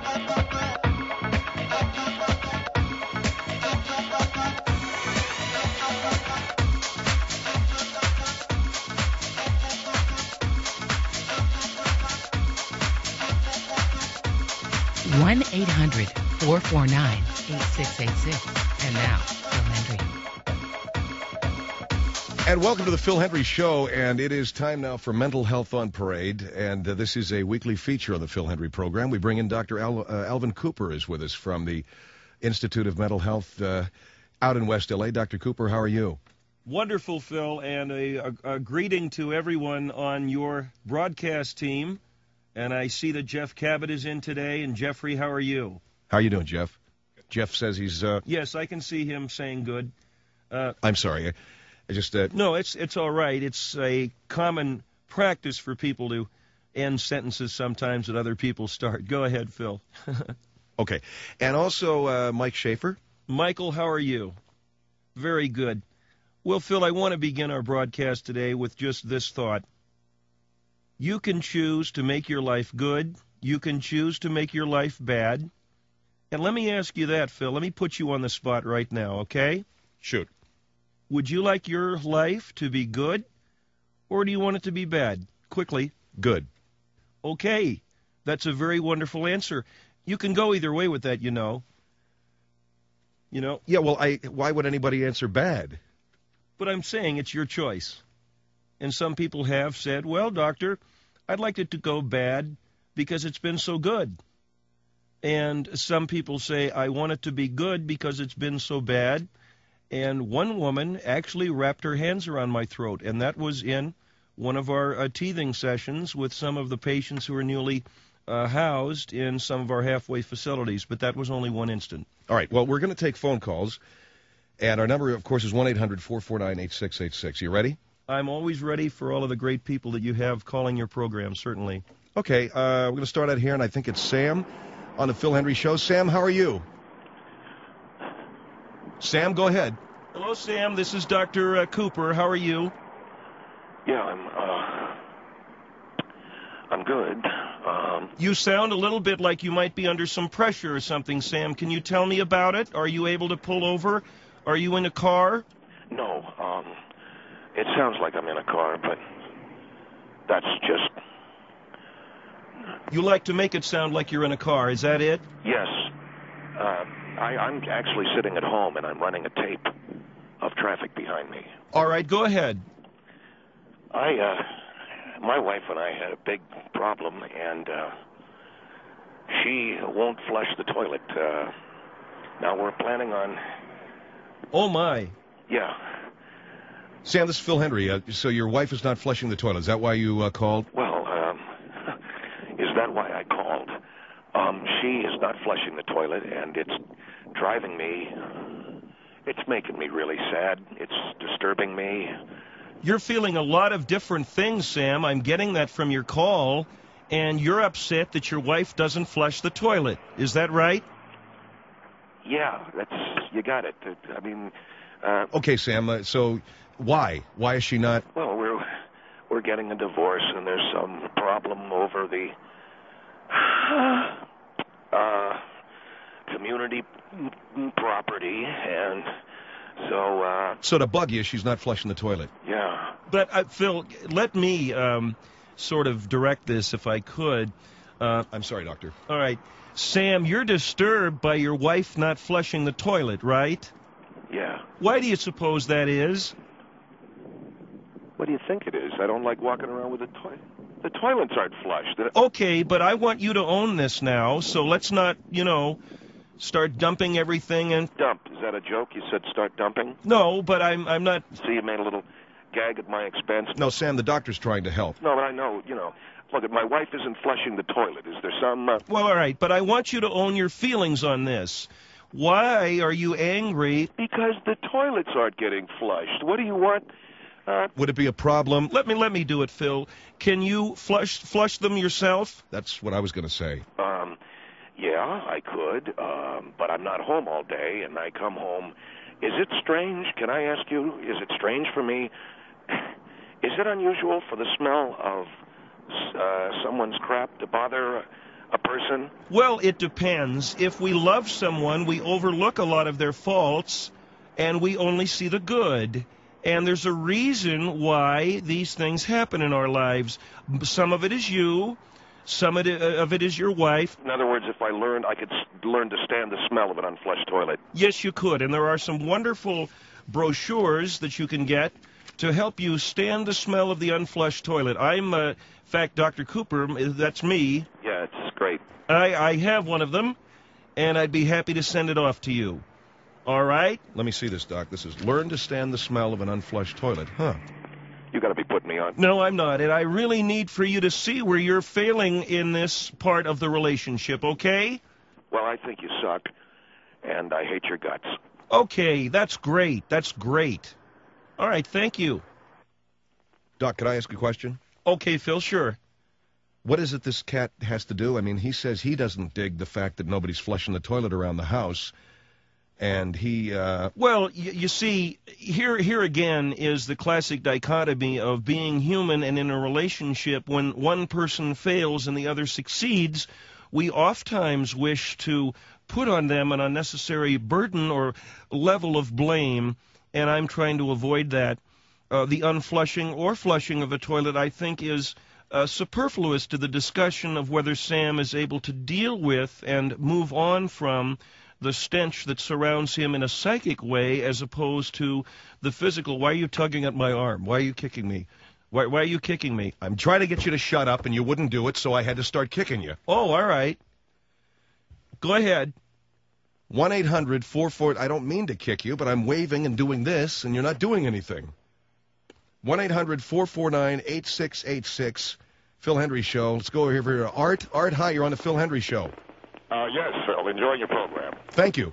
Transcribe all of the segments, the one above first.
1-800-449-8686. And now, Phil Hendry. And welcome to the Phil Hendry Show, and it is time now for Mental Health on Parade, and this is a weekly feature on the Phil Hendry program. We bring in Dr. Alvin Cooper is with us from the Institute of Mental Health out in West L.A. Dr. Cooper, how are you? Wonderful, Phil, and a greeting to everyone on your broadcast team. And I see that Jeff Cabot is in today. And Jeffrey, how are you? How are you doing, Jeff? Jeff says he's... Yes, I can see him saying good. I'm sorry. I just... No, it's all right. It's a common practice for people to end sentences sometimes that other people start. Go ahead, Phil. Okay. And also Mike Schaefer. Michael, how are you? Very good. Well, Phil, I want to begin our broadcast today with just this thought. You can choose to make your life good. You can choose to make your life bad. And let me ask you that, Phil. Let me put you on the spot right now, okay? Shoot. Would you like your life to be good, or do you want it to be bad? Quickly. Good. Okay. That's a very wonderful answer. You can go either way with that, you know. Yeah, well, why would anybody answer bad? But I'm saying it's your choice. And some people have said, well, doctor, I'd like it to go bad because it's been so good. And some people say, I want it to be good because it's been so bad. And one woman actually wrapped her hands around my throat, and that was in one of our teething sessions with some of the patients who are newly housed in some of our halfway facilities. But that was only one instant. All right, well, we're going to take phone calls. And our number, of course, is 1-800-449-8686. You ready? I'm always ready for all of the great people that you have calling your program, certainly. Okay, we're going to start out here, and I think it's Sam on the Phil Hendry Show. Sam, how are you? Sam, go ahead. Hello, Sam. This is Dr. Cooper. How are you? Yeah, I'm good. You sound a little bit like you might be under some pressure or something, Sam. Can you tell me about it? Are you able to pull over? Are you in a car? No, it sounds like I'm in a car, but that's just... You like to make it sound like you're in a car, is that it? Yes. I'm actually sitting at home, and I'm running a tape of traffic behind me. All right, go ahead. My wife and I had a big problem, and she won't flush the toilet. Now we're planning on... Oh, my. Yeah. Sam, this is Phil Hendry. So your wife is not flushing the toilet. Is that why you called? Well, is that why I called? She is not flushing the toilet, and it's driving me... It's making me really sad. It's disturbing me. You're feeling a lot of different things, Sam. I'm getting that from your call, and you're upset that your wife doesn't flush the toilet. Is that right? Yeah, you got it. I mean... Okay, Sam, so why? Why is she not... Well, we're getting a divorce, and there's some problem over the community property, and so... So to bug you, she's not flushing the toilet. Yeah. But, Phil, let me sort of direct this, if I could. I'm sorry, Doctor. All right. Sam, you're disturbed by your wife not flushing the toilet, right? Yeah. Why do you suppose that is? What do you think it is? I don't like walking around with a toilet. The toilets aren't flushed. Okay, but I want you to own this now, so let's not, start dumping everything and... Dump? Is that a joke? You said start dumping? No, but I'm not... See, you made a little gag at my expense. No, Sam, the doctor's trying to help. No, but I know, Look, my wife isn't flushing the toilet. Is there some... Well, all right, but I want you to own your feelings on this. Why are you angry? Because the toilets aren't getting flushed. What do you want? Would it be a problem? Let me do it, Phil. Can you flush them yourself? That's what I was going to say. Yeah, I could, but I'm not home all day, and I come home. Is it strange? Can I ask you, is it strange for me? Is it unusual for the smell of someone's crap to bother a person? Well, it depends. If we love someone, we overlook a lot of their faults, and we only see the good. And there's a reason why these things happen in our lives. Some of it is you. Some of it is your wife. In other words, if I could learn to stand the smell of an unflushed toilet. Yes, you could. And there are some wonderful brochures that you can get to help you stand the smell of the unflushed toilet. In fact, Dr. Cooper, that's me. Yeah, it's great. I have one of them, and I'd be happy to send it off to you. All right? Let me see this, Doc. This is learn to stand the smell of an unflushed toilet. Huh. You got to be putting me on. No, I'm not. And I really need for you to see where you're failing in this part of the relationship, okay? Well, I think you suck, and I hate your guts. Okay, that's great. That's great. All right, thank you. Doc, could I ask a question? Okay, Phil, sure. What is it this cat has to do? I mean, he says he doesn't dig the fact that nobody's flushing the toilet around the house. And he... Well, you see, here again is the classic dichotomy of being human and in a relationship. When one person fails and the other succeeds, we oftentimes wish to put on them an unnecessary burden or level of blame, and I'm trying to avoid that. The unflushing or flushing of a toilet, I think, is superfluous to the discussion of whether Sam is able to deal with and move on from the stench that surrounds him in a psychic way as opposed to the physical. Why are you tugging at my arm? Why are you kicking me? Why are you kicking me? I'm trying to get you to shut up, and you wouldn't do it, so I had to start kicking you. Oh, all right. Go ahead. 1-800-44... I don't mean to kick you, but I'm waving and doing this, and you're not doing anything. 1-800-449-8686. Phil Hendry Show. Let's go over here for Art. Art, hi, you're on the Phil Hendry Show. Yes, Phil. Enjoying your program. Thank you.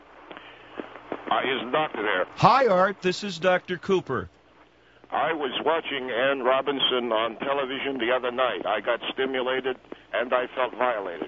Is the doctor there? Hi, Art. This is Dr. Cooper. I was watching Ann Robinson on television the other night. I got stimulated, and I felt violated.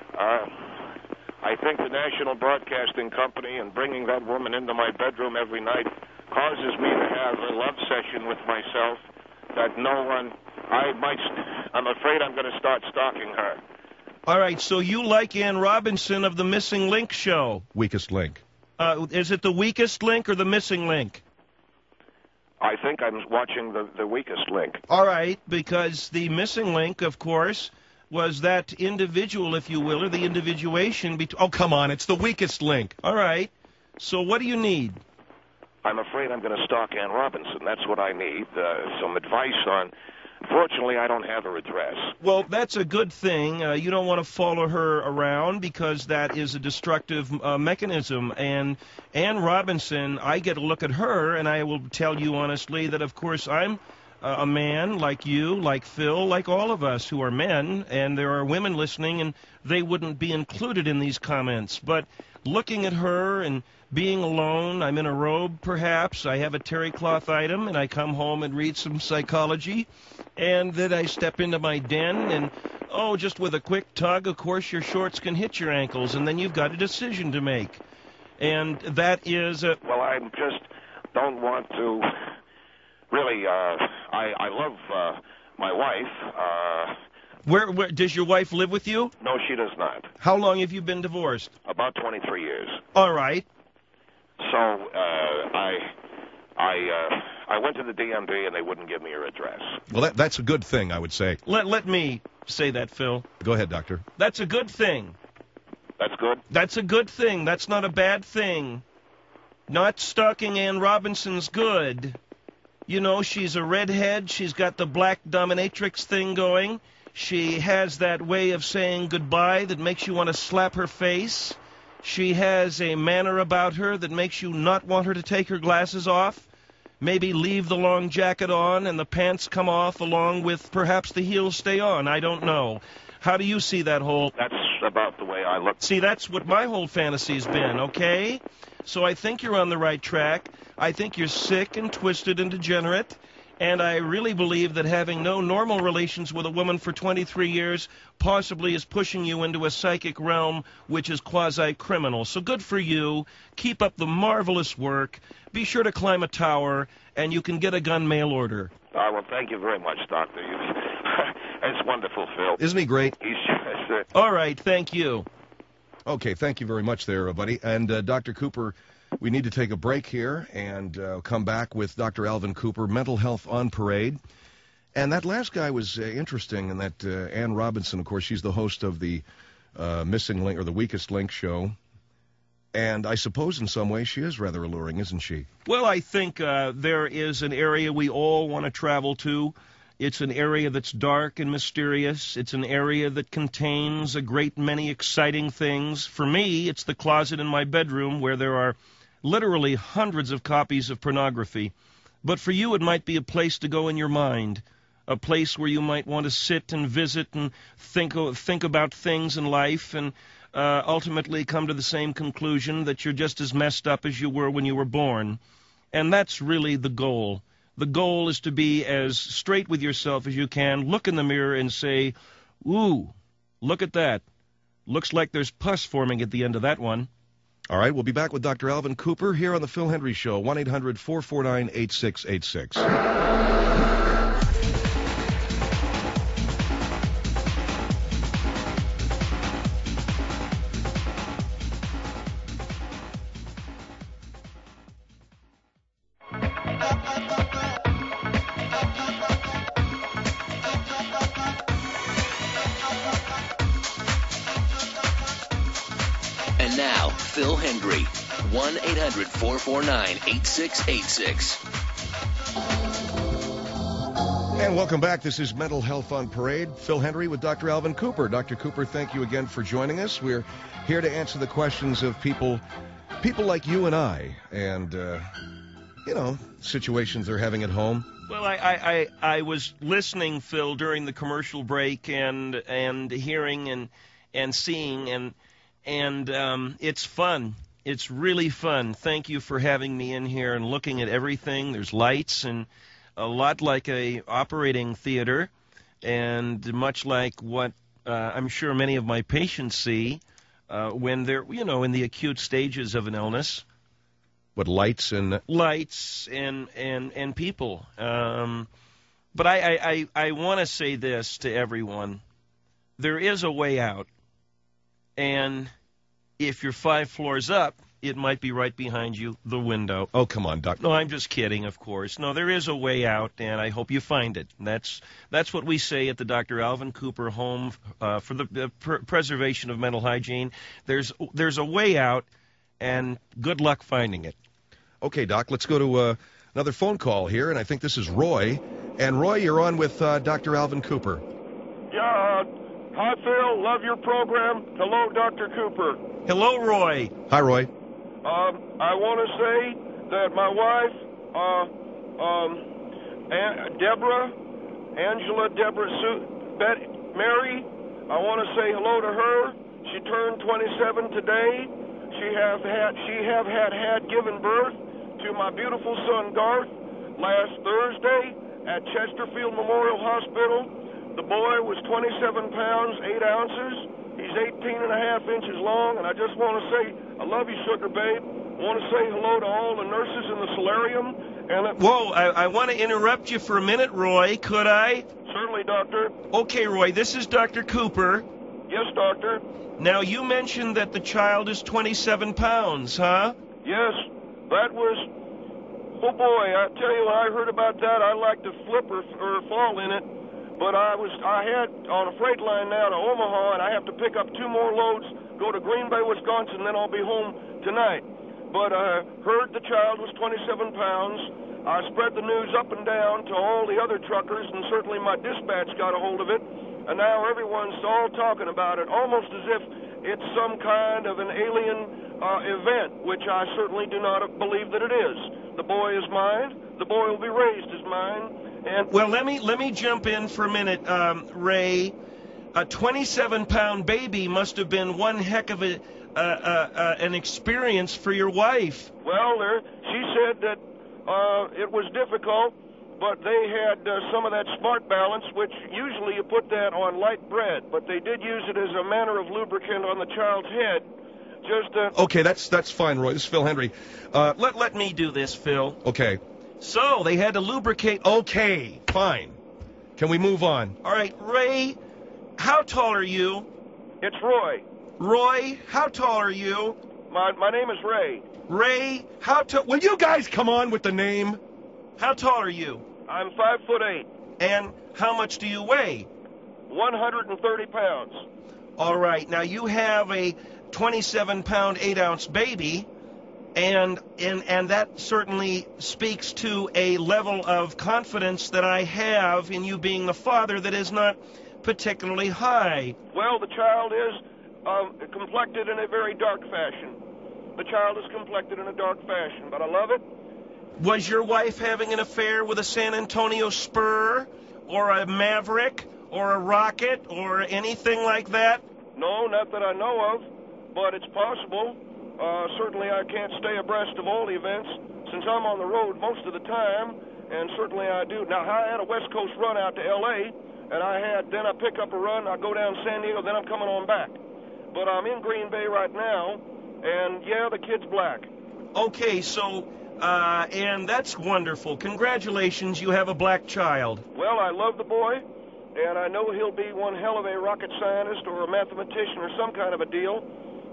I think the National Broadcasting Company and bringing that woman into my bedroom every night causes me to have a love session with myself that no one... I'm afraid I'm going to start stalking her. All right, so you like Ann Robinson of the Missing Link show. Weakest link. Is it the weakest link or the missing link? I think I'm watching the weakest link. All right, because the missing link, of course, was that individual, if you will, or the individuation. Oh, come on, it's the weakest link. All right, so what do you need? I'm afraid I'm going to stalk Ann Robinson. That's what I need, some advice on... Fortunately, I don't have her address. Well, that's a good thing. You don't want to follow her around because that is a destructive mechanism. And Ann Robinson, I get a look at her, and I will tell you honestly that, of course, I'm a man like you, like Phil, like all of us who are men, and there are women listening, and they wouldn't be included in these comments. But looking at her and being alone, I'm in a robe, perhaps. I have a terry cloth item, and I come home and read some psychology. And then I step into my den, and, just with a quick tug, of course, your shorts can hit your ankles, and then you've got a decision to make. And that is a... Well, I just don't want to... Really, I love my wife. Where does your wife live with you? No, she does not. How long have you been divorced? About 23 years. All right. So, I went to the DMV and they wouldn't give me her address. Well, that's a good thing, I would say. Let me say that, Phil. Go ahead, Doctor. That's a good thing. That's good? That's a good thing. That's not a bad thing. Not stalking Ann Robinson's good. You know, she's a redhead. She's got the black dominatrix thing going. She has that way of saying goodbye that makes you want to slap her face. She has a manner about her that makes you not want her to take her glasses off. Maybe leave the long jacket on and the pants come off along with perhaps the heels stay on. I don't know. How do you see that whole... That's about the way I look. See, that's what my whole fantasy's been, okay? So I think you're on the right track. I think you're sick and twisted and degenerate. And I really believe that having no normal relations with a woman for 23 years possibly is pushing you into a psychic realm which is quasi-criminal. So good for you. Keep up the marvelous work. Be sure to climb a tower, and you can get a gun mail order. Well, thank you very much, Doctor. It's wonderful, Phil. Isn't he great? He's All right, thank you. Okay, thank you very much there, buddy. And Dr. Cooper, we need to take a break here and come back with Dr. Alvin Cooper, Mental Health on Parade. And that last guy was interesting, and that Ann Robinson, of course, she's the host of the Missing Link or the Weakest Link show. And I suppose in some way she is rather alluring, isn't she? Well, I think there is an area we all want to travel to. It's an area that's dark and mysterious. It's an area that contains a great many exciting things. For me, it's the closet in my bedroom where there are literally hundreds of copies of pornography. But for you, it might be a place to go in your mind, a place where you might want to sit and visit and think about things in life and ultimately come to the same conclusion that you're just as messed up as you were when you were born. And that's really the goal. The goal is to be as straight with yourself as you can, look in the mirror and say, ooh, look at that. Looks like there's pus forming at the end of that one. All right, we'll be back with Dr. Alvin Cooper here on the Phil Hendry Show, 1-800-449-8686. And now, Phil Hendry, 1-800-449-8686. And welcome back. This is Mental Health on Parade. Phil Hendry with Dr. Alvin Cooper. Dr. Cooper, thank you again for joining us. We're here to answer the questions of people like you and I, and, situations they're having at home. Well, I was listening, Phil, during the commercial break and hearing and seeing, and it's fun. It's really fun. Thank you for having me in here and looking at everything. There's lights and a lot like a operating theater, and much like what I'm sure many of my patients see when they're, in the acute stages of an illness. What, lights and people. But I want to say this to everyone. There is a way out. And if you're 5 floors up, it might be right behind you, the window. Oh, come on, Doc. No, I'm just kidding, of course. No, there is a way out, and I hope you find it. That's what we say at the Dr. Alvin Cooper Home for the preservation of mental hygiene. There's a way out, and good luck finding it. Okay, Doc, let's go to another phone call here, and I think this is Roy. And, Roy, you're on with Dr. Alvin Cooper. Yeah, hi, Phil. Love your program. Hello, Dr. Cooper. Hello, Roy. Hi, Roy. I want to say that my wife, Mary, I want to say hello to her. She turned 27 today. She have had given birth to my beautiful son Garth last Thursday at Chesterfield Memorial Hospital. The boy was 27 pounds, 8 ounces. He's 18 and a half inches long, and I just want to say, I love you, sugar babe. I want to say hello to all the nurses in the solarium. Whoa, I want to interrupt you for a minute, Roy. Could I? Certainly, Doctor. Okay, Roy, this is Dr. Cooper. Yes, Doctor. Now, you mentioned that the child is 27 pounds, huh? Yes, that was... Oh, boy, I tell you, when I heard about that, I'd like to flip or fall in it. But I had on a freight line now to Omaha, and I have to pick up 2 more loads, go to Green Bay, Wisconsin, then I'll be home tonight. But I heard the child was 27 pounds. I spread the news up and down to all the other truckers, and certainly my dispatch got a hold of it. And now everyone's all talking about it, almost as if it's some kind of an alien event, which I certainly do not believe that it is. The boy is mine. The boy will be raised as mine. And well, let me jump in for a minute, Ray. A 27-pound baby must have been one heck of an experience for your wife. Well, she said that it was difficult, but they had some of that Smart Balance, which usually you put that on light bread, but they did use it as a manner of lubricant on the child's head. Okay, that's fine, Roy. This is Phil Hendry. Let me do this, Phil. Okay. So they had to lubricate. Okay, fine. Can we move on? All right, Ray, how tall are you? It's Roy. Roy, how tall are you? My name is Ray. Ray, how tall? Will you guys come on with the name? How tall are you? I'm 5'8", And how much do you weigh? 130 pounds. All right, now you have a 27-pound, 8-ounce baby, and that certainly speaks to a level of confidence that I have in you being the father that is not particularly high. Well, the child is complected in a very dark fashion. The child is complected in a dark fashion, but I love it. Was your wife having an affair with a San Antonio Spur or a Maverick or a Rocket or anything like that? No, not that I know of, but it's possible. Certainly I can't stay abreast of all the events since I'm on the road most of the time, and certainly I do. Now, I had a West Coast run out to L.A., and then I pick up a run, I go down to San Diego, then I'm coming on back. But I'm in Green Bay right now, and yeah, the kid's black. Okay, so, and that's wonderful. Congratulations, you have a black child. Well, I love the boy, and I know he'll be one hell of a rocket scientist or a mathematician or some kind of a deal.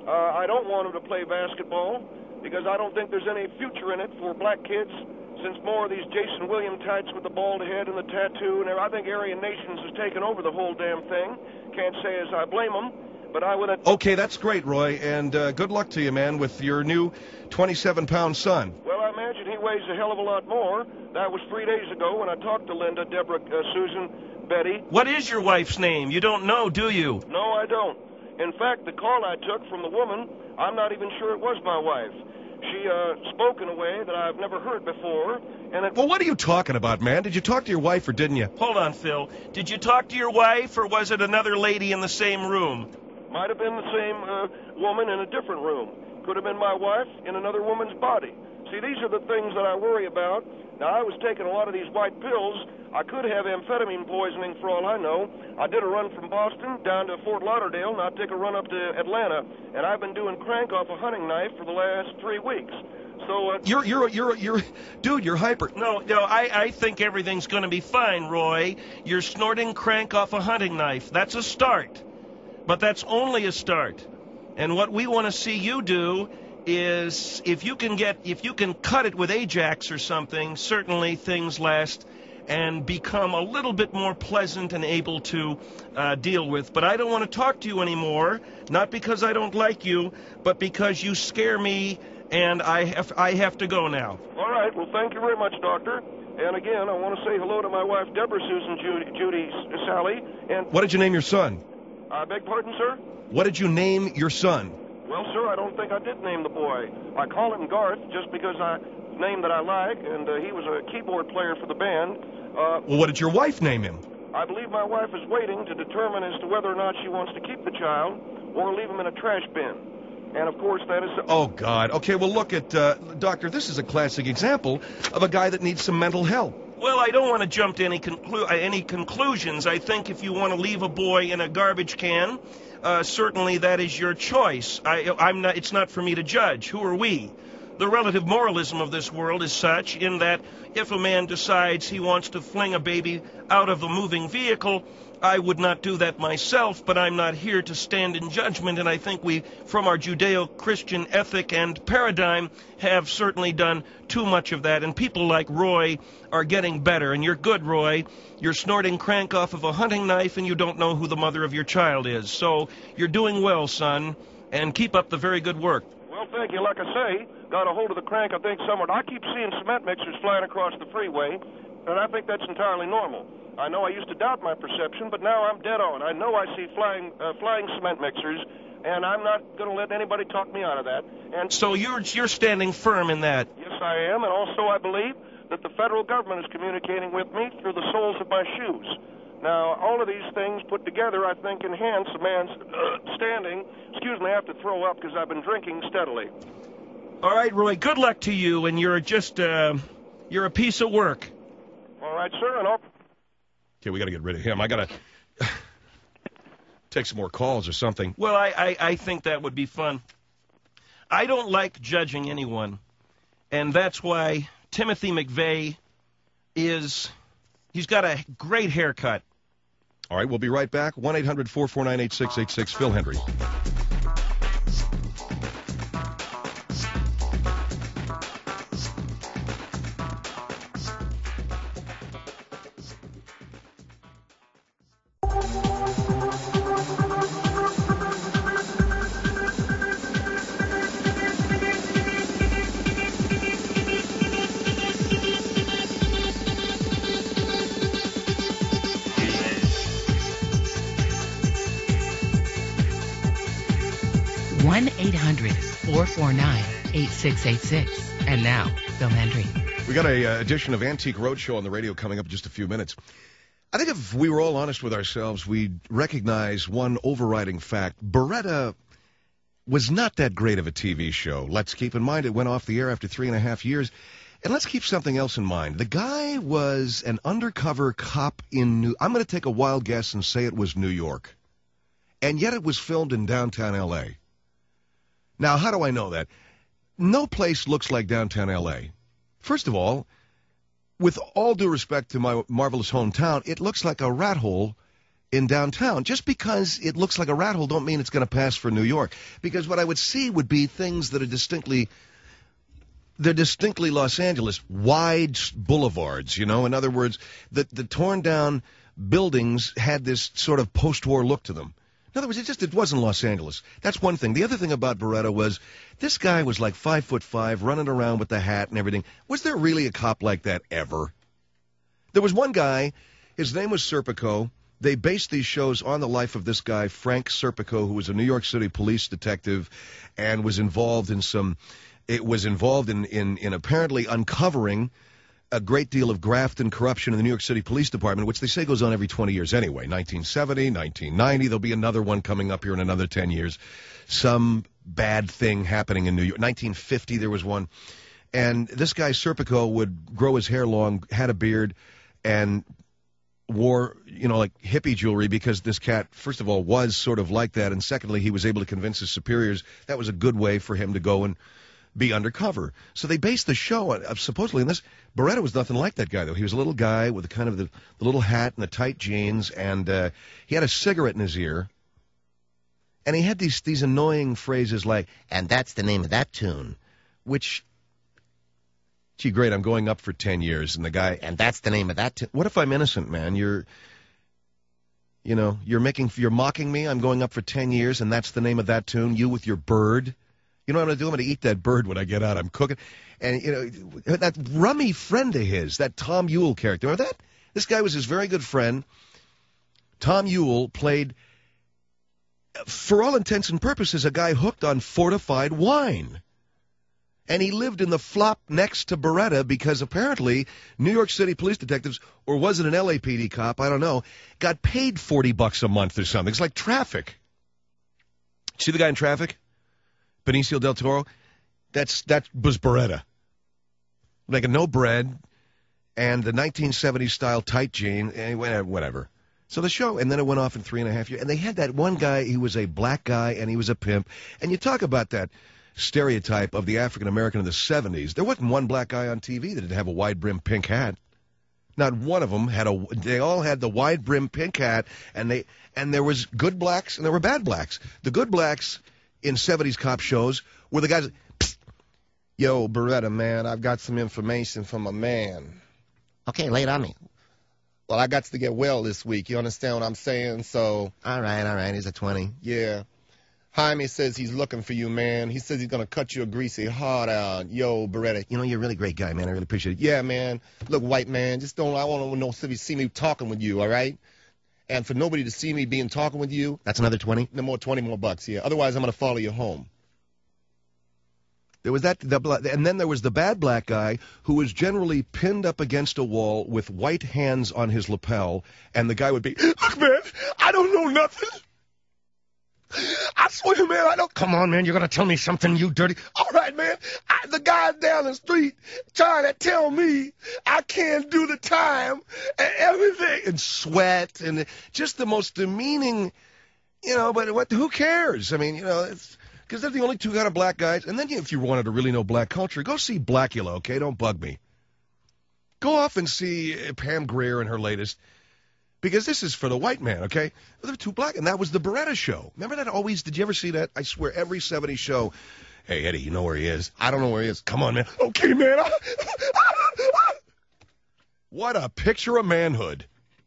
I don't want him to play basketball because I don't think there's any future in it for black kids since more of these Jason Williams types with the bald head and the tattoo and I think Aryan Nations has taken over the whole damn thing. Can't say as I blame them, but I would... Okay, that's great, Roy, and good luck to you, man, with your new 27-pound son. Well, I imagine he weighs a hell of a lot more. That was 3 days ago when I talked to Linda, Deborah, Susan, Betty. What is your wife's name? You don't know, do you? No, I don't. In fact, the call I took from the woman, I'm not even sure it was my wife. She spoke in a way that I've never heard before, and it... Well, what are you talking about, man? Did you talk to your wife or didn't you? Hold on, Phil. Did you talk to your wife, or was it another lady in the same room? Might have been the same woman in a different room. Could have been my wife in another woman's body. See, these are the things that I worry about. Now, I was taking a lot of these white pills. I could have amphetamine poisoning for all I know. I did a run from Boston down to Fort Lauderdale, and I'll take a run up to Atlanta. And I've been doing crank off a hunting knife for the last 3 weeks. So, Dude, you're hyper. No, I think everything's going to be fine, Roy. You're snorting crank off a hunting knife. That's a start. But that's only a start. And what we want to see you do is if you can cut it with Ajax or something, certainly things last and become a little bit more pleasant and able to deal with. But I don't want to talk to you anymore, not because I don't like you, but because you scare me, and I have to go now. All right. Well, thank you very much, Doctor. And again, I want to say hello to my wife, Deborah, Susan, Judy, Sally, and... What did you name your son? I beg pardon, sir? What did you name your son? Well, sir, I don't think I did name the boy. I call him Garth just because name that I like, and he was a keyboard player for the band. Well, what did your wife name him? I believe my wife is waiting to determine as to whether or not she wants to keep the child or leave him in a trash bin. And, of course, that is... Oh, God. Okay, well, look at... Doctor, this is a classic example of a guy that needs some mental help. Well, I don't want to jump to any conclusions. I think if you want to leave a boy in a garbage can, certainly that is your choice. It's not for me to judge. Who are we? The relative moralism of this world is such in that if a man decides he wants to fling a baby out of a moving vehicle, I would not do that myself, but I'm not here to stand in judgment, and I think we, from our Judeo-Christian ethic and paradigm, have certainly done too much of that, and people like Roy are getting better, and you're good, Roy. You're snorting crank off of a hunting knife, and you don't know who the mother of your child is. So you're doing well, son, and keep up the very good work. Well, thank you. Like I say, got a hold of the crank, I think, somewhere. I keep seeing cement mixers flying across the freeway, and I think that's entirely normal. I know I used to doubt my perception, but now I'm dead on. I know I see flying cement mixers, and I'm not going to let anybody talk me out of that. And so you're standing firm in that? Yes, I am, and also I believe that the federal government is communicating with me through the soles of my shoes. Now, all of these things put together, I think, enhance a man's standing. Excuse me, I have to throw up because I've been drinking steadily. All right, Roy, good luck to you, and you're just, you're a piece of work. All right, sir, and Okay, we got to get rid of him. I got to take some more calls or something. Well, I think that would be fun. I don't like judging anyone, and that's why Timothy McVeigh he's got a great haircut. All right, we'll be right back. 1-800-449-8686, Phil Hendry. One 1-800-449-8686. And now, Phil Hendry. We got a edition of Antique Roadshow on the radio coming up in just a few minutes. I think if we were all honest with ourselves, we'd recognize one overriding fact. Beretta was not that great of a TV show. Let's keep in mind it went off the air after 3.5 years. And let's keep something else in mind. The guy was an undercover cop in I'm going to take a wild guess and say it was New York. And yet it was filmed in downtown L.A. Now, how do I know that? No place looks like downtown L.A. First of all, with all due respect to my marvelous hometown, it looks like a rat hole in downtown. Just because it looks like a rat hole don't mean it's going to pass for New York. Because what I would see would be things that are distinctly Los Angeles, wide boulevards, you know. In other words, the torn down buildings had this sort of post-war look to them. In other words, it wasn't Los Angeles. That's one thing. The other thing about Beretta was this guy was like 5'5", running around with the hat and everything. Was there really a cop like that ever? There was one guy. His name was Serpico. They based these shows on the life of this guy, Frank Serpico, who was a New York City police detective and was involved in in apparently uncovering a great deal of graft and corruption in the New York City Police Department, which they say goes on every 20 years anyway. 1970, 1990, there'll be another one coming up here in another 10 years. Some bad thing happening in New York. 1950, there was one. And this guy, Serpico, would grow his hair long, had a beard, and wore, like hippie jewelry because this cat, first of all, was sort of like that. And secondly, he was able to convince his superiors that was a good way for him to go and be undercover. So they based the show on, supposedly, in this. Beretta was nothing like that guy, though. He was a little guy with kind of the little hat and the tight jeans, and he had a cigarette in his ear. And he had these annoying phrases like, and that's the name of that tune, which, gee, great, I'm going up for 10 years. And the guy, and that's the name of that tune. What if I'm innocent, man? You're mocking me. I'm going up for 10 years, and that's the name of that tune. You with your bird. You know what I'm going to do? I'm going to eat that bird when I get out. I'm cooking. And, that rummy friend of his, that Tom Ewell character, remember that? This guy was his very good friend. Tom Ewell played, for all intents and purposes, a guy hooked on fortified wine. And he lived in the flop next to Beretta because apparently New York City police detectives, or was it an LAPD cop, I don't know, got paid $40 a month or something. It's like Traffic. See the guy in Traffic? Benicio del Toro, that was Beretta. Like no bread, and the 1970s style tight jean, and whatever. So the show, and then it went off in 3.5 years. And they had that one guy, he was a black guy, and he was a pimp. And you talk about that stereotype of the African American in the 70s. There wasn't one black guy on TV that didn't have a wide brim pink hat. Not one of them had they all had the wide brim pink hat, and there was good blacks and there were bad blacks. The good blacks in 70s cop shows where the guys, yo, Beretta, man, I've got some information from a man. Okay, lay it on me. Well, I got to get well this week. You understand what I'm saying? So. All right. He's a 20. Yeah. Jaime says he's looking for you, man. He says he's going to cut you a greasy heart out. Yo, Beretta. You're a really great guy, man. I really appreciate it. Yeah, man. Look, white man, I want to see me talking with you, all right? And for nobody to see me talking with you. That's another 20? No more, 20 more bucks, yeah. Otherwise, I'm going to follow you home. There was and then there was the bad black guy who was generally pinned up against a wall with white hands on his lapel, and the guy would be, look, man, I don't know nothing. I swear, man, I don't. Come on, man, you're going to tell me something, you dirty. All right, man, the guy down the street trying to tell me I can't do the time and everything, and sweat, and just the most demeaning, but who cares? I mean, it's because they're the only two kind of black guys. And then if you wanted to really know black culture, go see Blackula, okay? Don't bug me. Go off and see Pam Grier in her latest. Because this is for the white man, okay? There were two black, and that was the Beretta show. Remember that always? Did you ever see that? I swear, every 70s show. Hey, Eddie, you know where he is? I don't know where he is. Come on, man. Okay, man. What a picture of manhood.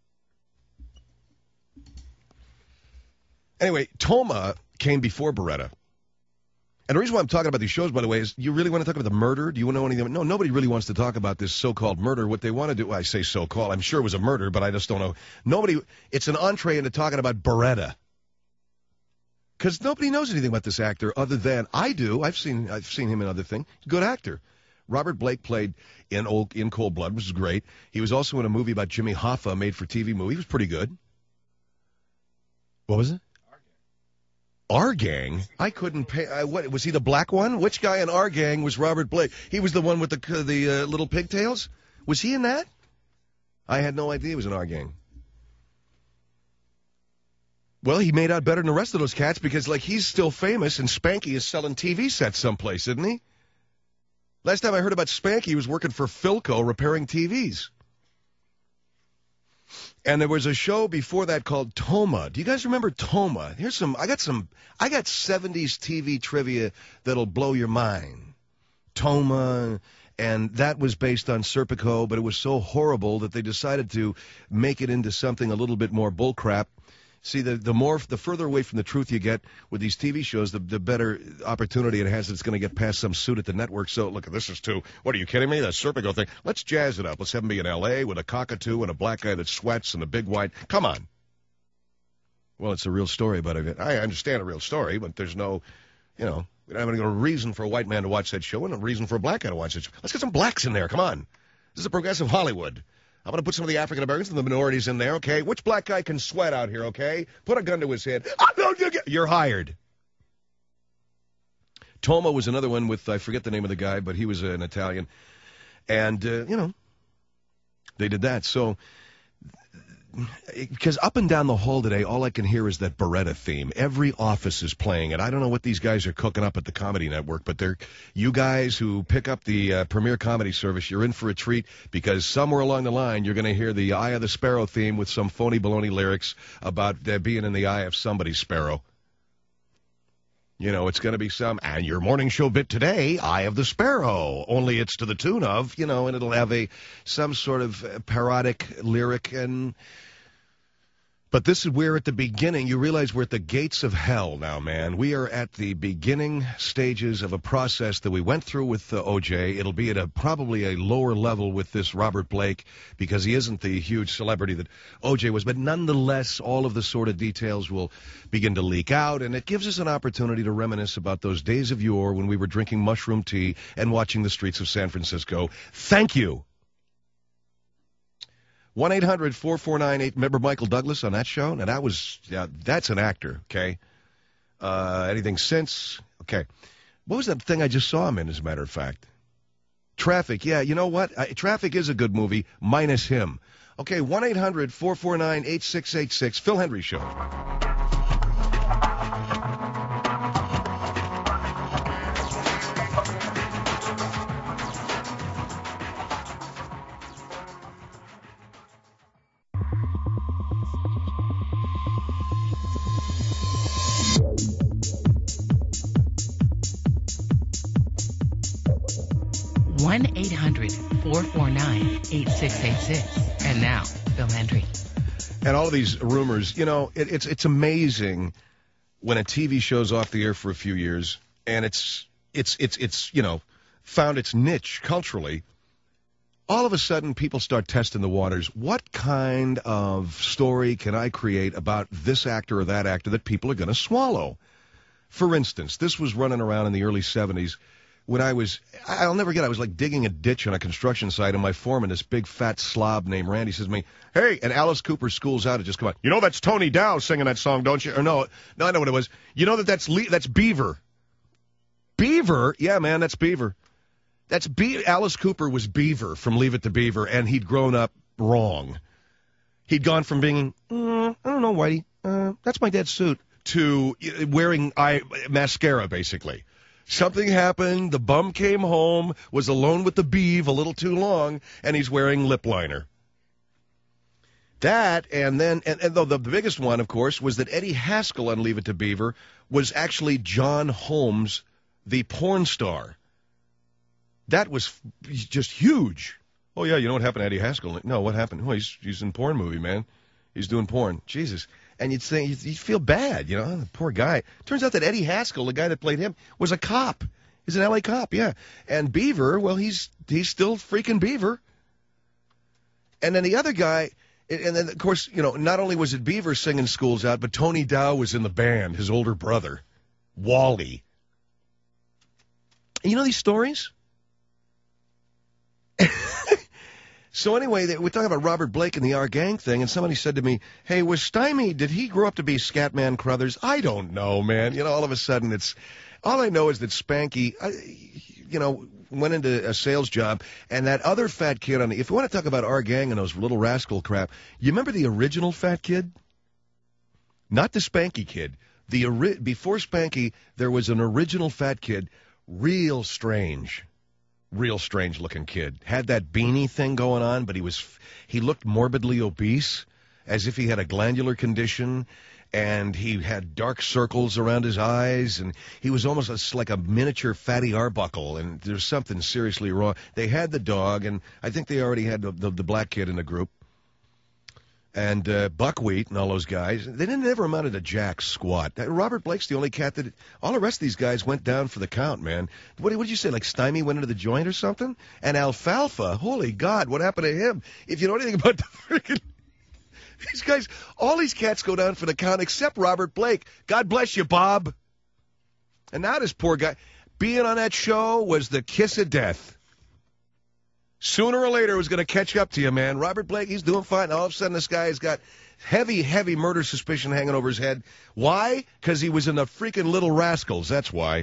Anyway, Toma came before Beretta. And the reason why I'm talking about these shows, by the way, is you really want to talk about the murder? Do you want to know anything? No, nobody really wants to talk about this so-called murder. What they want to do, well, I say so-called. I'm sure it was a murder, but I just don't know. It's an entree into talking about Beretta. Because nobody knows anything about this actor other than I do. I've seen him in other things. Good actor. Robert Blake played in Cold Blood, which is great. He was also in a movie about Jimmy Hoffa, made-for-TV movie. He was pretty good. What was it? Our Gang? I couldn't pay. What was he, the black one? Which guy in Our Gang was Robert Blake? He was the one with the little pigtails? Was he in that? I had no idea he was in Our Gang. Well, he made out better than the rest of those cats because, like, he's still famous and Spanky is selling TV sets someplace, isn't he? Last time I heard about Spanky, he was working for Philco repairing TVs. And there was a show before that called Toma. Do you guys remember Toma? I got 70s TV trivia that'll blow your mind. Toma, and that was based on Serpico, but it was so horrible that they decided to make it into something a little bit more bullcrap. See, the further away from the truth you get with these TV shows, the better opportunity it has. It's going to get past some suit at the network. So, look, this is too. What are you kidding me? That Serpico thing. Let's jazz it up. Let's have him be in L.A. with a cockatoo and a black guy that sweats and a big white. Come on. Well, it's a real story, but I understand a real story, but there's no, we don't have any reason for a white man to watch that show and a reason for a black guy to watch it. Let's get some blacks in there. Come on. This is a progressive Hollywood. I'm going to put some of the African Americans and the minorities in there, okay? Which black guy can sweat out here, okay? Put a gun to his head. You're hired. Toma was another one with, I forget the name of the guy, but he was an Italian. And, they did that. So, because up and down the hall today, all I can hear is that Beretta theme. Every office is playing it. I don't know what these guys are cooking up at the Comedy Network, but you guys who pick up the Premier Comedy Service, you're in for a treat because somewhere along the line, you're going to hear the Eye of the Sparrow theme with some phony baloney lyrics about being in the eye of somebody's sparrow. It's going to be and your morning show bit today, Eye of the Sparrow, only it's to the tune of, and it'll have some sort of parodic lyric. But this is we're at the beginning. You realize we're at the gates of hell now, man. We are at the beginning stages of a process that we went through with O.J. It'll be at probably a lower level with this Robert Blake because he isn't the huge celebrity that O.J. was. But nonetheless, all of the sort of details will begin to leak out, and it gives us an opportunity to reminisce about those days of yore when we were drinking mushroom tea and watching the streets of San Francisco. Thank you. 1-800-449-8. Remember Michael Douglas on that show? Now, that's an actor, okay? Anything since? Okay. What was that thing I just saw him in, as a matter of fact? Traffic. Yeah, you know what? Traffic is a good movie, minus him. Okay, 1-800-449-8686. Phil Hendry Show. One 1-800-449-8686. And now, Phil Hendry. And all of these rumors, it's amazing when a TV show's off the air for a few years and it's found its niche culturally. All of a sudden, people start testing the waters. What kind of story can I create about this actor or that actor that people are going to swallow? For instance, this was running around in the early 70s. When I'll never forget, I was like digging a ditch on a construction site, and my foreman, this big fat slob named Randy, says to me, "Hey," and Alice Cooper schools out, it just come on. That's Tony Dow singing that song, don't you? Or no, I know what it was. That's Beaver. Beaver? Yeah, man, that's Beaver. Alice Cooper was Beaver from Leave It to Beaver, and he'd grown up wrong. He'd gone from being, I don't know, Whitey, that's my dad's suit, to wearing mascara, basically. Something happened, the bum came home, was alone with the beeve a little too long, and he's wearing lip liner. That, and then, and though the biggest one, of course, was that Eddie Haskell on Leave It to Beaver was actually John Holmes, the porn star. That was just huge. Oh, yeah, you know what happened to Eddie Haskell? No, what happened? Oh, he's in a porn movie, man. He's doing porn. Jesus. And you'd think, you'd feel bad, you know, the poor guy. Turns out that Eddie Haskell, the guy that played him, was a cop. He's an L.A. cop, yeah. And Beaver, well, he's still freaking Beaver. And then the other guy, and then, of course, you know, not only was it Beaver singing Schools Out, but Tony Dow was in the band, his older brother, Wally. And you know these stories? So anyway, we're talking about Robert Blake and the Our Gang thing, and somebody said to me, hey, was Stymie, did he grow up to be Scatman Crothers? I don't know, man. You know, all of a sudden all I know is that Spanky, you know, went into a sales job, and that other fat kid if you want to talk about Our Gang and those Little Rascal crap, you remember the original fat kid? Not the Spanky kid. Before Spanky, there was an original fat kid, real strange looking kid. Had that beanie thing going on, but he looked morbidly obese, as if he had a glandular condition, and he had dark circles around his eyes, and he was almost like a miniature Fatty Arbuckle, and there's something seriously wrong. They had the dog, and I think they already had the black kid in the group, and Buckwheat and all those guys. They never amounted to jack squat. Robert Blake's the only cat that... All the rest of these guys went down for the count, man. What did you say, like Stymie went into the joint or something? And Alfalfa, holy God, what happened to him? If you know anything about the freaking... These guys, all these cats go down for the count except Robert Blake. God bless you, Bob. And now this poor guy, being on that show was the kiss of death. Sooner or later, it was going to catch up to you, man. Robert Blake, he's doing fine. All of a sudden, this guy has got heavy, heavy murder suspicion hanging over his head. Why? Because he was in the freaking Little Rascals. That's why.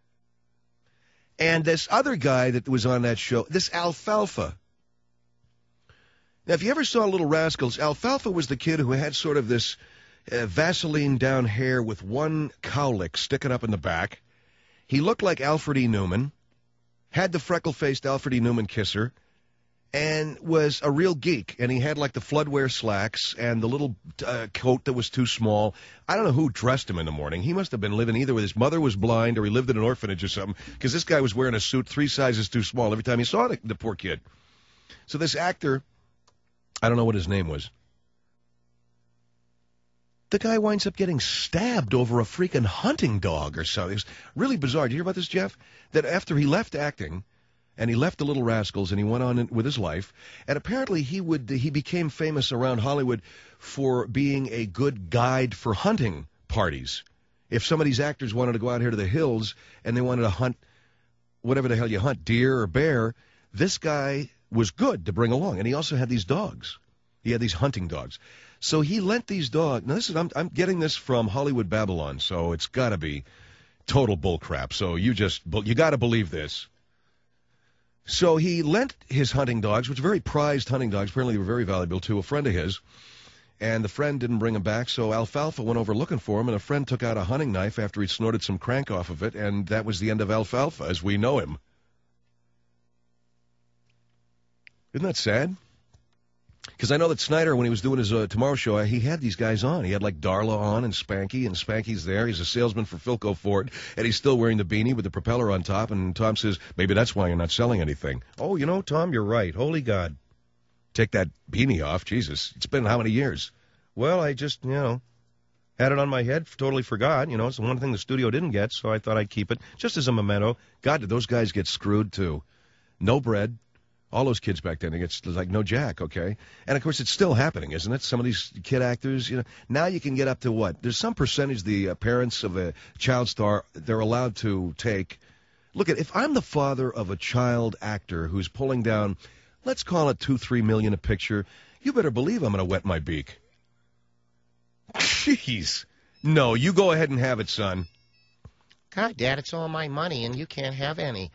And this other guy that was on that show, this Alfalfa. Now, if you ever saw Little Rascals, Alfalfa was the kid who had sort of this Vaseline down hair with one cowlick sticking up in the back. He looked like Alfred E. Newman, had the freckle-faced Alfred E. Newman kisser, and was a real geek. And he had like the floodwear slacks and the little coat that was too small. I don't know who dressed him in the morning. He must have been living either with his mother was blind or he lived in an orphanage or something, because this guy was wearing a suit 3 sizes too small every time he saw the poor kid. So this actor... I don't know what his name was. The guy winds up getting stabbed over a freaking hunting dog or something. It was really bizarre. Did you hear about this, Jeff? That after he left acting, and he left the Little Rascals, and he went on with his life, and apparently he became famous around Hollywood for being a good guide for hunting parties. If some of these actors wanted to go out here to the hills, and they wanted to hunt whatever the hell you hunt, deer or bear, this guy... was good to bring along, and he also had these dogs. He had these hunting dogs. So he lent these dogs. Now, I'm getting this from Hollywood Babylon, so it's got to be total bullcrap. So you got to believe this. So he lent his hunting dogs, which are very prized hunting dogs, apparently they were very valuable, to a friend of his, and the friend didn't bring them back, so Alfalfa went over looking for him, and a friend took out a hunting knife after he'd snorted some crank off of it, and that was the end of Alfalfa as we know him. Isn't that sad? Because I know that Snyder, when he was doing his Tomorrow Show, he had these guys on. He had like Darla on and Spanky's there. He's a salesman for Philco Ford, and he's still wearing the beanie with the propeller on top. And Tom says, maybe that's why you're not selling anything. Oh, you know, Tom, you're right. Holy God. Take that beanie off. Jesus, it's been how many years? Well, I just, had it on my head, totally forgot. It's the one thing the studio didn't get, so I thought I'd keep it just as a memento. God, did those guys get screwed, too. No bread. All those kids back then, it's like no jack, okay? And, of course, it's still happening, isn't it? Some of these kid actors, now you can get up to what? There's some percentage the parents of a child star, they're allowed to take. Look, if I'm the father of a child actor who's pulling down, let's call it $2-3 million a picture, you better believe I'm going to wet my beak. Jeez. No, you go ahead and have it, son. God, Dad, it's all my money, and you can't have any.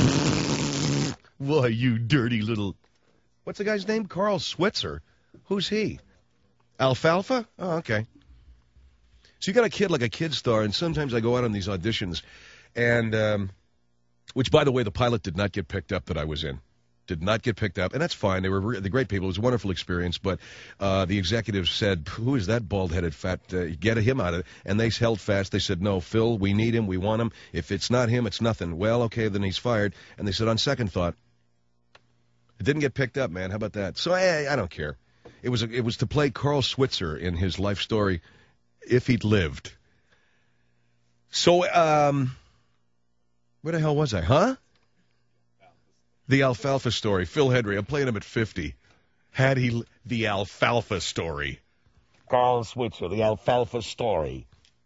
Why, you dirty little... What's the guy's name? Carl Switzer. Who's he? Alfalfa? Oh, okay. So you got a kid like a kid star, and sometimes I go out on these auditions, and, which, by the way, the pilot did not get picked up that I was in. Did not get picked up, and that's fine. They were the great people. It was a wonderful experience, but the executives said, who is that bald-headed fat? Get him out of it. And they held fast. They said, no, Phil, we need him. We want him. If it's not him, it's nothing. Well, okay, then he's fired. And they said, on second thought, it didn't get picked up, man. How about that? So I don't care. It was to play Carl Switzer in his life story, if he'd lived. So, where the hell was I, huh? The alfalfa story. Phil Hendry. I'm playing him at 50. The alfalfa story. Carl Switzer, the alfalfa story.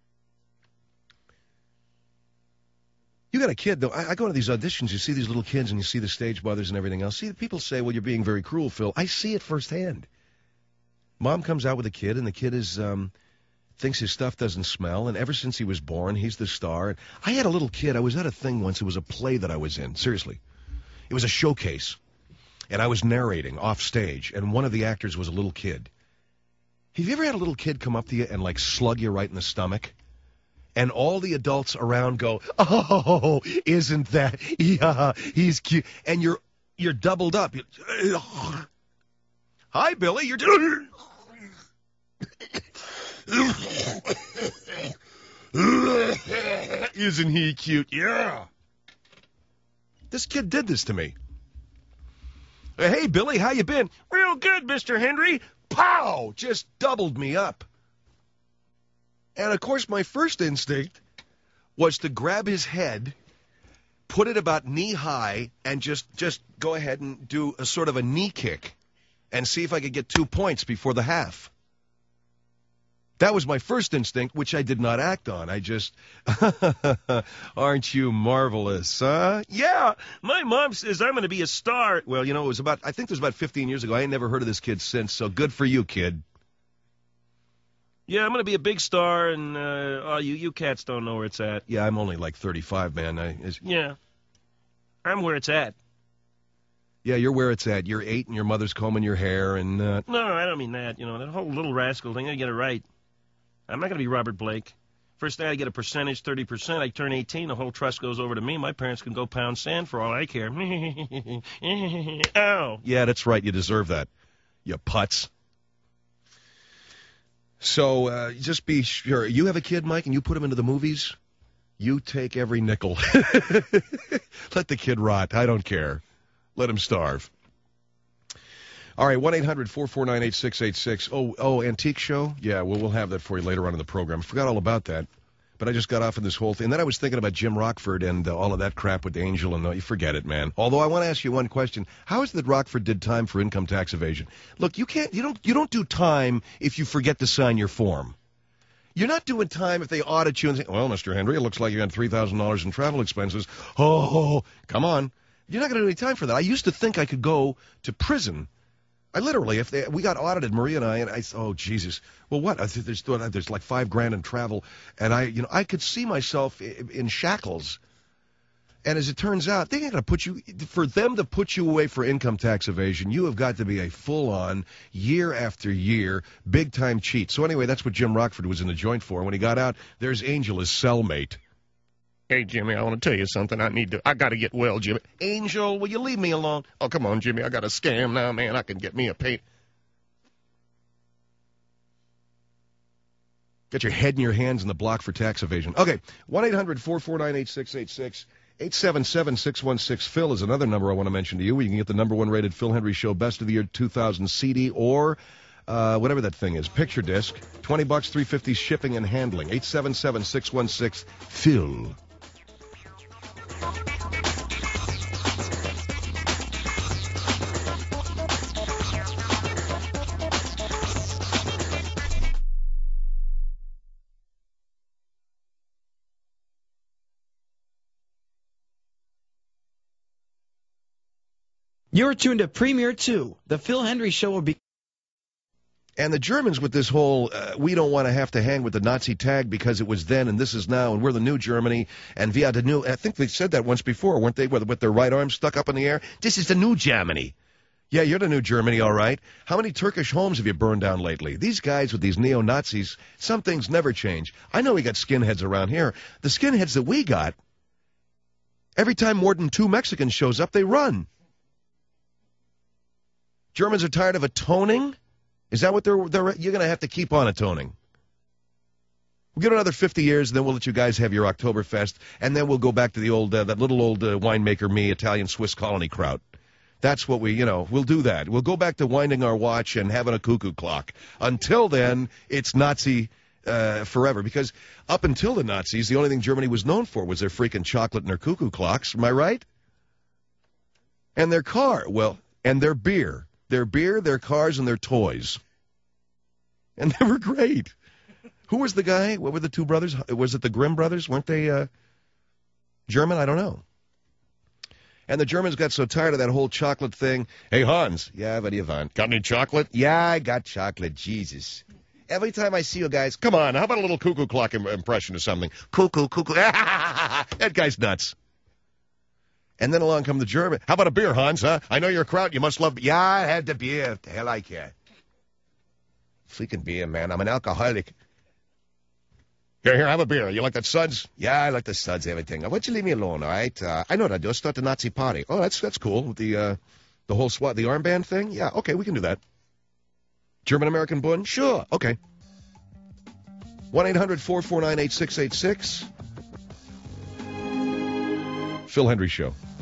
You got a kid, though. I go to these auditions. You see these little kids, and you see the stage mothers and everything else. See, people say, well, you're being very cruel, Phil. I see it firsthand. Mom comes out with a kid, and the kid is thinks his stuff doesn't smell, and ever since he was born, he's the star. I had a little kid. I was at a thing once. It was a play that I was in. Seriously. It was a showcase, and I was narrating off stage, and one of the actors was a little kid. Have you ever had a little kid come up to you and, like, slug you right in the stomach? And all the adults around go, oh, isn't that, yeah, he's cute. And you're doubled up. Hi, Billy, you're doing... Isn't he cute? Yeah. This kid did this to me. Hey, Billy, how you been? Real good, Mr. Hendry. Pow! Just doubled me up. And, of course, my first instinct was to grab his head, put it about knee-high, and just go ahead and do a sort of a knee kick and see if I could get 2 points before the half. That was my first instinct, which I did not act on. I just, aren't you marvelous, huh? Yeah, my mom says I'm going to be a star. Well, you know, I think it was about 15 years ago. I ain't never heard of this kid since, so good for you, kid. Yeah, I'm going to be a big star, and you cats don't know where it's at. Yeah, I'm only like 35, man. Yeah, I'm where it's at. Yeah, you're where it's at. You're 8, and your mother's combing your hair, and... No, I don't mean that. You know, that whole little rascal thing, I get it right. I'm not going to be Robert Blake. First thing I get a percentage, 30%. I turn 18, the whole trust goes over to me. My parents can go pound sand for all I care. Ow. Yeah, that's right. You deserve that, you putz. So just be sure. You have a kid, Mike, and you put him into the movies, you take every nickel. Let the kid rot. I don't care. Let him starve. All right, 1-800-449-8686. Oh, antique show? Yeah, well, we'll have that for you later on in the program. I forgot all about that, but I just got off on this whole thing. And then I was thinking about Jim Rockford and all of that crap with Angel, and you forget it, man. Although I want to ask you one question. How is it that Rockford did time for income tax evasion? Look, you don't do time if you forget to sign your form. You're not doing time if they audit you and say, well, Mr. Henry, it looks like you got $3,000 in travel expenses. Oh, come on. You're not going to do any time for that. I used to think I could go to prison. I literally, we got audited, Maria and I said, oh, Jesus. Well, what? There's like $5,000 in travel, and I could see myself in shackles. And as it turns out, they ain't going to put you, for them to put you away for income tax evasion, you have got to be a full-on, year after year, big-time cheat. So anyway, that's what Jim Rockford was in the joint for. When he got out, there's Angel, his cellmate. Hey, Jimmy, I want to tell you something. I got to get well, Jimmy. Angel, will you leave me alone? Oh, come on, Jimmy. I got a scam now, man. I can get me a pay. Get your head in your hands in the block for tax evasion. Okay, 1-800-449-8686. 877-616-PHIL is another number I want to mention to you, where you can get the #1 rated Phil Hendry Show Best of the Year 2000 CD or whatever that thing is, picture disc. $20, $3.50 shipping and handling. 877-616-PHIL. You're tuned to Premier 2. The Phil Hendry Show will be... And the Germans with this whole, we don't want to have to hang with the Nazi tag because it was then and this is now and we're the new Germany and via the new, I think they said that once before, weren't they, with their right arm stuck up in the air? This is the new Germany. Yeah, you're the new Germany, all right. How many Turkish homes have you burned down lately? These guys with these neo-Nazis, some things never change. I know we got skinheads around here. The skinheads that we got, every time more than 2 Mexicans shows up, they run. Germans are tired of atoning? Is that what they're you're going to have to keep on atoning? We'll give it another 50 years, and then we'll let you guys have your Oktoberfest, and then we'll go back to the old, that little old winemaker me, Italian Swiss colony kraut. That's what we'll do that. We'll go back to winding our watch and having a cuckoo clock. Until then, it's Nazi forever, because up until the Nazis, the only thing Germany was known for was their freaking chocolate and their cuckoo clocks. Am I right? And their car, and their beer. Their beer, their cars, and their toys. And they were great. Who was the guy? What were the two brothers? Was it the Grimm brothers? Weren't they German? I don't know. And the Germans got so tired of that whole chocolate thing. Hey, Hans. Yeah, what do you want? Got any chocolate? Yeah, I got chocolate. Jesus. Every time I see you guys, come on, how about a little cuckoo clock impression or something? Cuckoo, cuckoo. That guy's nuts. And then along come the German. How about a beer, Hans, huh? I know you're a kraut. You must love beer. Yeah, I had the beer. The hell I care. Freaking beer, man. I'm an alcoholic. Here, have a beer. You like that Suds? Yeah, I like the Suds, everything. Why don't you leave me alone, all right? I know what I do. Start the Nazi party. Oh, that's cool. With the whole SWAT, the armband thing? Yeah, okay, we can do that. German-American Bund? Sure, okay. 1-800-449-8686. Phil Hendry Show.